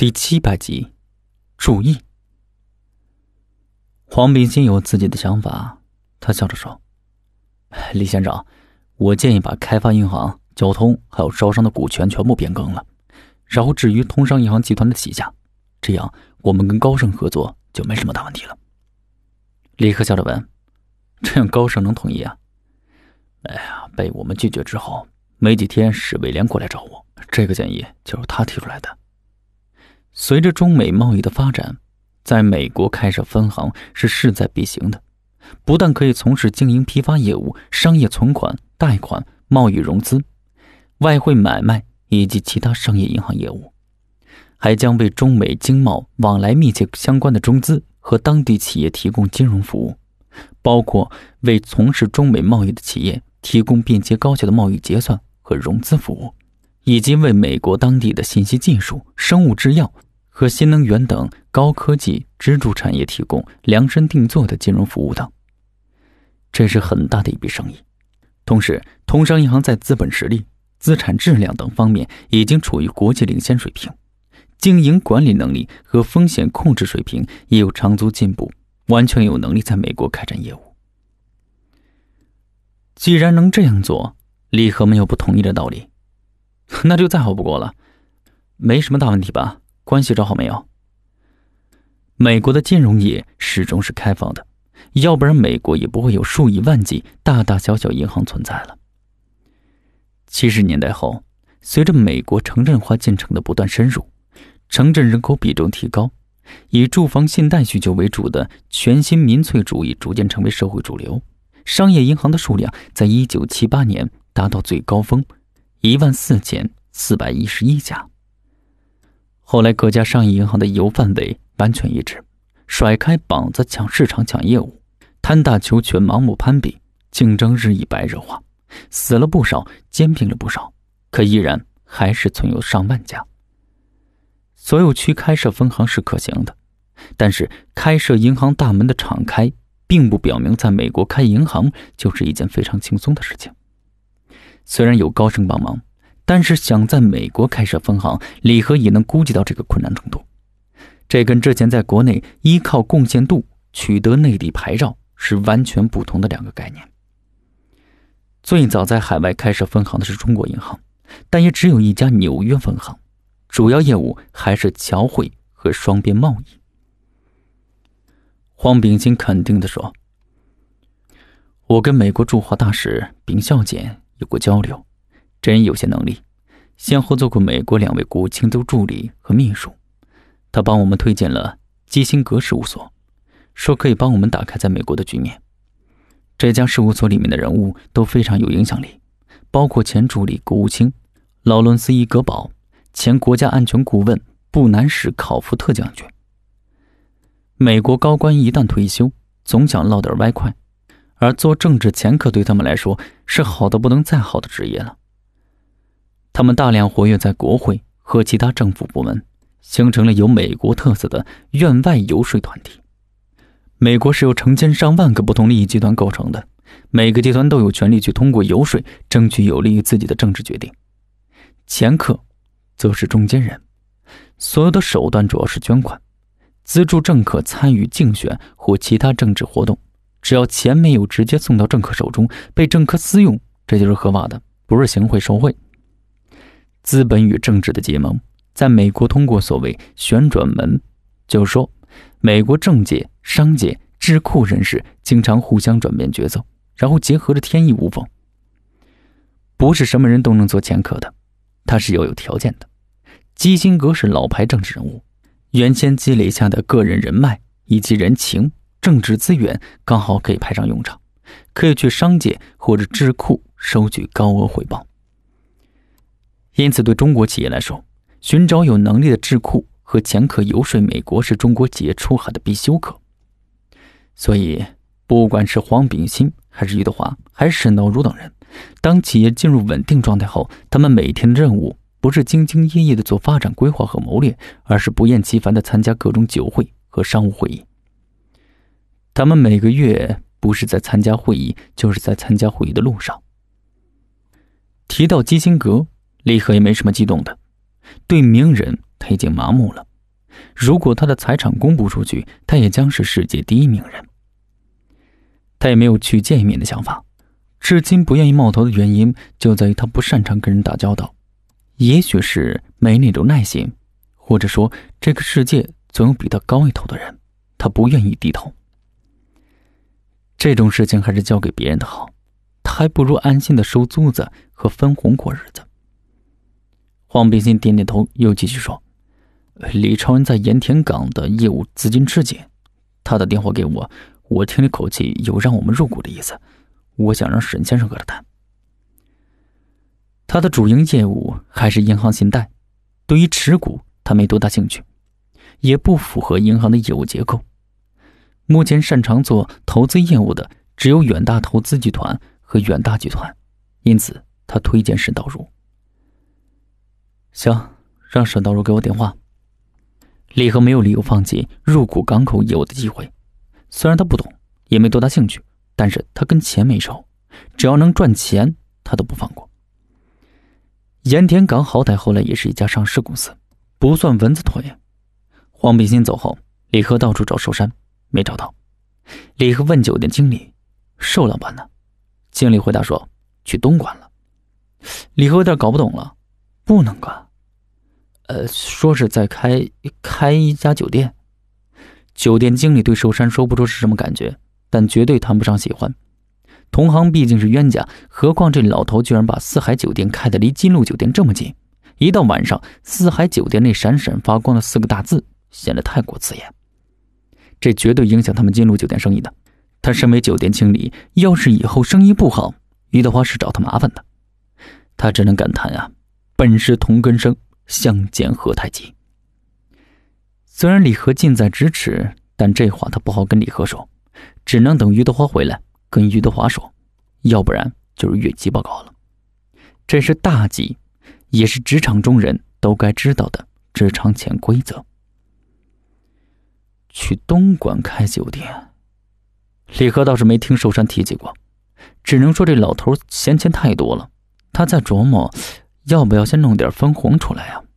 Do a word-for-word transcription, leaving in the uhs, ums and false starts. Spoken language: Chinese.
第七百集，注意。黄秉新有自己的想法，他笑着说：“李县长，我建议把开发银行、交通还有招商的股权全部变更了，然后置于通商银行集团的旗下，这样我们跟高盛合作就没什么大问题了。”李贺笑着问：“这样高盛能同意啊？”“哎呀，被我们拒绝之后，没几天史伟莲过来找我，这个建议就是他提出来的。”随着中美贸易的发展，在美国开设分行是势在必行的，不但可以从事经营批发业务、商业存款、贷款、贸易融资、外汇买卖以及其他商业银行业务，还将为中美经贸往来密切相关的中资和当地企业提供金融服务，包括为从事中美贸易的企业提供便捷高效的贸易结算和融资服务，以及为美国当地的信息技术、生物制药和新能源等高科技支柱产业提供量身定做的金融服务等。这是很大的一笔生意。同时，通商银行在资本实力、资产质量等方面已经处于国际领先水平，经营管理能力和风险控制水平也有长足进步，完全有能力在美国开展业务。既然能这样做，李贺没有不同意的道理。那就再好不过了，没什么大问题吧？关系找好没有？美国的金融业始终是开放的，要不然美国也不会有数以万计大大小小银行存在了。七十年代后，随着美国城镇化进程的不断深入，城镇人口比重提高，以住房信贷需求为主的全新民粹主义逐渐成为社会主流。商业银行的数量在一九七八年达到最高峰，一万四千四百一十一家。后来各家商业银行的业务范围完全一致，甩开膀子抢市场抢业务，贪大求全盲目攀比，竞争日益白热化，死了不少，兼并了不少，可依然还是存有上万家。所有区开设分行是可行的，但是开设银行大门的敞开并不表明在美国开银行就是一件非常轻松的事情。虽然有高盛帮忙，但是想在美国开设分行，李贺也能估计到这个困难程度。这跟之前在国内依靠贡献度取得内地牌照是完全不同的两个概念。最早在海外开设分行的是中国银行，但也只有一家纽约分行，主要业务还是侨汇和双边贸易。黄秉新肯定地说：“我跟美国驻华大使秉孝简有过交流，这人有些能力，先后做过美国两位国务卿的助理和秘书。他帮我们推荐了基辛格事务所，说可以帮我们打开在美国的局面。这家事务所里面的人物都非常有影响力，包括前助理国务卿劳伦斯·伊格堡，前国家安全顾问布南什考夫特将军。美国高官一旦退休，总想捞点外快，而做政治掮客对他们来说是好的不能再好的职业了。他们大量活跃在国会和其他政府部门，形成了有美国特色的院外游说团体。美国是由成千上万个不同利益集团构成的，每个集团都有权利去通过游说争取有利于自己的政治决定。掮客则是中间人，所有的手段主要是捐款，资助政客参与竞选或其他政治活动，只要钱没有直接送到政客手中，被政客私用，这就是合法的，不是行贿受贿。资本与政治的结盟在美国通过所谓旋转门，就是说美国政界、商界、智库人士经常互相转变角色，然后结合着天衣无缝。不是什么人都能做掮客的，他是要有条件的。基辛格是老牌政治人物，原先积累下的个人人脉以及人情、政治资源刚好可以派上用场，可以去商界或者智库收取高额回报。因此对中国企业来说，寻找有能力的智库和掮客游说美国是中国企业出海的必修课。所以不管是黄秉新还是余德华还是沈道如等人，当企业进入稳定状态后，他们每天的任务不是兢兢业业地做发展规划和谋略，而是不厌其烦地参加各种酒会和商务会议。他们每个月不是在参加会议，就是在参加会议的路上。提到基辛格，李贺也没什么激动的，对名人他已经麻木了， 如果他的财产公布出去，他也将是世界第一名人。他也没有去见一面的想法，至今不愿意冒头的原因就在于他不擅长跟人打交道，也许是没那种耐心，或者说这个世界总有比他高一头的人，他不愿意低头。这种事情还是交给别人的好，他还不如安心的收租子和分红过日子。黄秉信点点头，又继续说，李超人在盐田港的业务资金吃紧，他打电话给我，我听了口气有让我们入股的意思，我想让沈先生和他谈。他的主营业务还是银行信贷，对于持股他没多大兴趣，也不符合银行的业务结构。目前擅长做投资业务的只有远大投资集团和远大集团，因此他推荐沈道如。行，让沈道如给我电话。李和没有理由放弃入股港口业务的机会，虽然他不懂，也没多大兴趣，但是他跟钱没仇，只要能赚钱他都不放过。盐田港好歹后来也是一家上市公司，不算蚊子腿。黄秉新走后，李和到处找寿山，没找到。李和问酒店经理，寿老板呢？经理回答说去东莞了。李和有点搞不懂了，不能干，呃，说是在开开一家酒店。酒店经理对寿山说不出是什么感觉，但绝对谈不上喜欢。同行毕竟是冤家，何况这老头居然把四海酒店开得离金鹿酒店这么近，一到晚上，四海酒店那闪闪发光的四个大字显得太过刺眼，这绝对影响他们金鹿酒店生意的。他身为酒店经理，要是以后生意不好，于德华是找他麻烦的。他只能感叹啊，本是同根生，相煎何太急。虽然李和近在咫尺，但这话他不好跟李和说，只能等于德华回来跟于德华说，要不然就是越级报告了。这是大忌，也是职场中人都该知道的职场潜规则。去东莞开酒店，李和倒是没听寿山提起过，只能说这老头闲钱太多了，他在琢磨要不要先弄点分红出来啊。